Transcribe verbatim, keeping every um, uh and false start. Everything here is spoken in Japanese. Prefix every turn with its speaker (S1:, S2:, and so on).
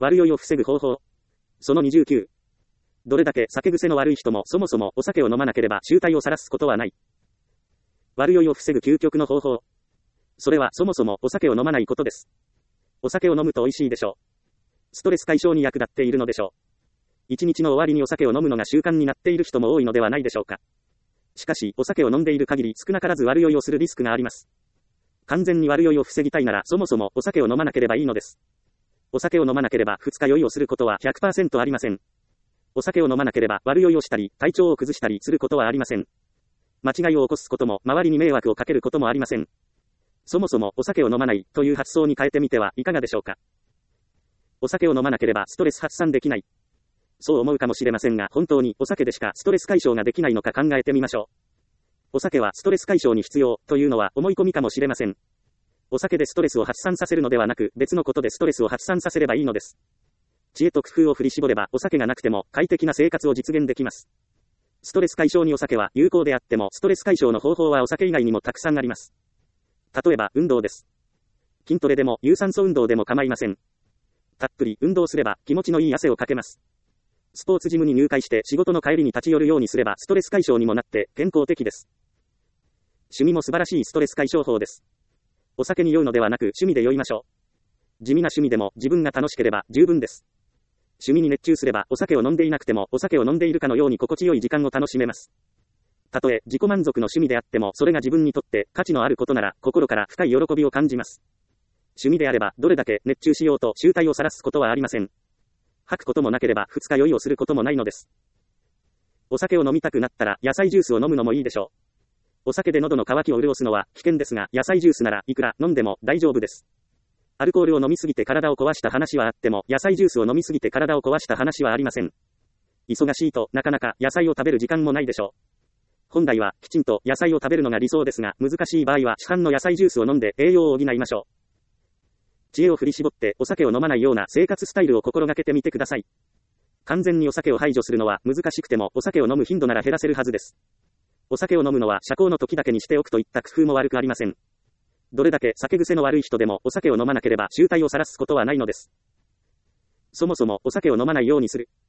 S1: 悪酔いを防ぐ方法。そのにじゅうきゅう。どれだけ酒癖の悪い人もそもそもお酒を飲まなければ醜態を晒すことはない。悪酔いを防ぐ究極の方法。それはそもそもお酒を飲まないことです。お酒を飲むと美味しいでしょう。ストレス解消に役立っているのでしょう。一日の終わりにお酒を飲むのが習慣になっている人も多いのではないでしょうか。しかし、お酒を飲んでいる限り少なからず悪酔いをするリスクがあります。完全に悪酔いを防ぎたいならそもそもお酒を飲まなければいいのです。お酒を飲まなければ二日酔いをすることは ひゃくパーセント ありません。お酒を飲まなければ悪酔いをしたり、体調を崩したりすることはありません。間違いを起こすことも、周りに迷惑をかけることもありません。そもそもお酒を飲まないという発想に変えてみてはいかがでしょうか。お酒を飲まなければストレス発散できない。そう思うかもしれませんが、本当にお酒でしかストレス解消ができないのか考えてみましょう。お酒はストレス解消に必要というのは思い込みかもしれません。お酒でストレスを発散させるのではなく、別のことでストレスを発散させればいいのです。知恵と工夫を振り絞れば、お酒がなくても快適な生活を実現できます。ストレス解消にお酒は有効であっても、ストレス解消の方法はお酒以外にもたくさんあります。例えば、運動です。筋トレでも有酸素運動でも構いません。たっぷり運動すれば気持ちのいい汗をかけます。スポーツジムに入会して仕事の帰りに立ち寄るようにすればストレス解消にもなって健康的です。趣味も素晴らしいストレス解消法です。お酒に酔うのではなく趣味で酔いましょう。地味な趣味でも自分が楽しければ十分です。趣味に熱中すればお酒を飲んでいなくてもお酒を飲んでいるかのように心地よい時間を楽しめます。たとえ自己満足の趣味であってもそれが自分にとって価値のあることなら心から深い喜びを感じます。趣味であればどれだけ熱中しようと醜態を晒すことはありません。吐くこともなければ二日酔いをすることもないのです。お酒を飲みたくなったら野菜ジュースを飲むのもいいでしょう。お酒で喉の渇きを潤すのは危険ですが、野菜ジュースならいくら飲んでも大丈夫です。アルコールを飲みすぎて体を壊した話はあっても、野菜ジュースを飲みすぎて体を壊した話はありません。忙しいとなかなか野菜を食べる時間もないでしょう。本来はきちんと野菜を食べるのが理想ですが、難しい場合は市販の野菜ジュースを飲んで栄養を補いましょう。知恵を振り絞ってお酒を飲まないような生活スタイルを心がけてみてください。完全にお酒を排除するのは難しくてもお酒を飲む頻度なら減らせるはずです。お酒を飲むのは社交の時だけにしておくといった工夫も悪くありません。どれだけ酒癖の悪い人でもお酒を飲まなければ醜態を晒すことはないのです。そもそもお酒を飲まないようにする。